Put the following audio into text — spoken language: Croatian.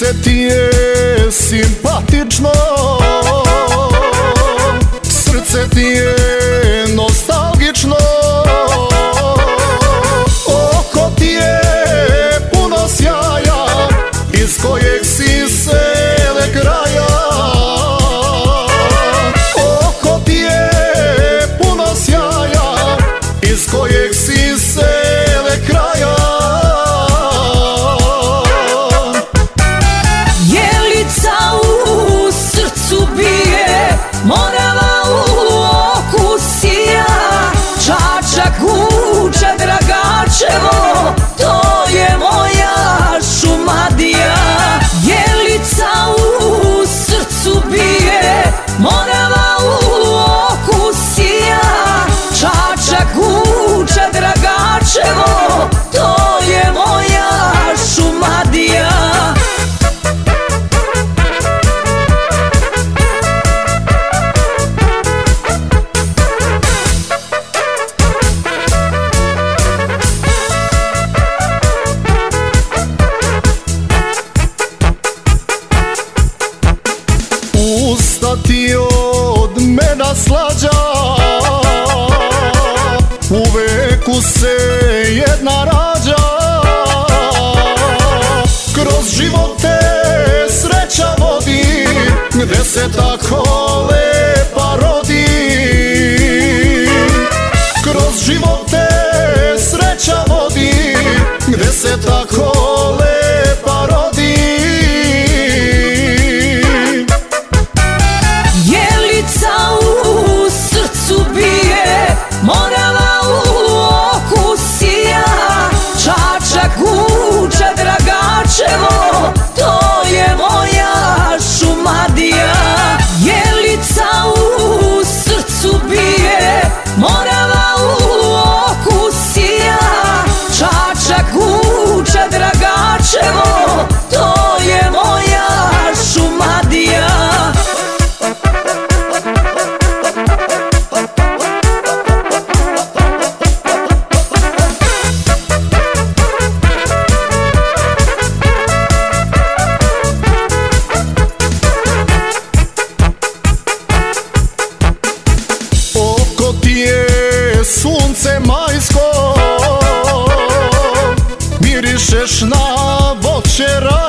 Lice ti je simpatično, srce ti je nostalgično, oko ti je puno sjaja, iz kojeg si sele kraja. Oko ti je puno sjaja, iz kojeg si sele kraja. U srcu bije, Morava u oku sija, Čačak, Guča, Dragačevo, to je moja Šumadija. Jelica u srcu bije, Morava u oku sija, Čačak, Guča, Dragačevo, to je moja Šumadija. Usta ti od mena slađa, u veku se jedna rađa. Kroz život te sreća vodi, gde se tako lepa rodi. Kroz život te sreća vodi, gde se tako lepa rodi. U srcu bije, Morava u oku sija, Čačak, Guča, Dragačevo, to je moja Šumadija. Jelica u srcu bije, Morava u oku sija, Čačak, Guča, Dragačevo, to je moja Šumadija. Sunce majsko, mirišeš na voće.